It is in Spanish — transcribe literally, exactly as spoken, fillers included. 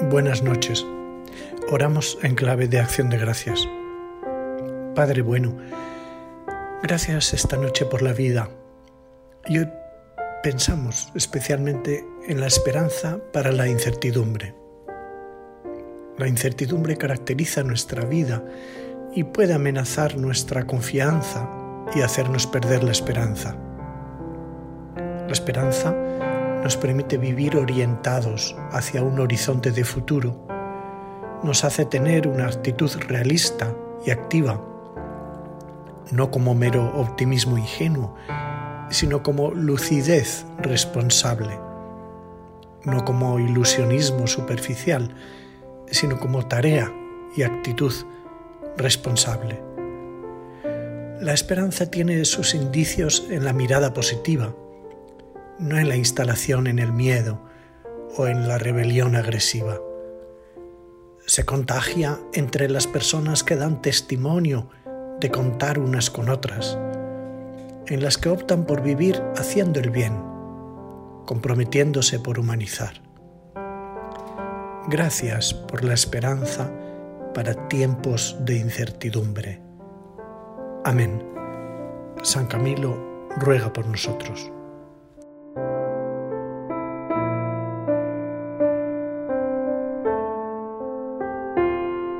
Buenas noches. Oramos en clave de acción de gracias. Padre bueno, gracias esta noche por la vida. Y hoy pensamos especialmente en la esperanza para la incertidumbre. La incertidumbre caracteriza nuestra vida y puede amenazar nuestra confianza y hacernos perder la esperanza. La esperanza nos permite vivir orientados hacia un horizonte de futuro, nos hace tener una actitud realista y activa, no como mero optimismo ingenuo, sino como lucidez responsable, no como ilusionismo superficial, sino como tarea y actitud responsable. La esperanza tiene sus indicios en la mirada positiva, no en la instalación en el miedo o en la rebelión agresiva. Se contagia entre las personas que dan testimonio de contar unas con otras, en las que optan por vivir haciendo el bien, comprometiéndose por humanizar. Gracias por la esperanza para tiempos de incertidumbre. Amén. San Camilo ruega por nosotros.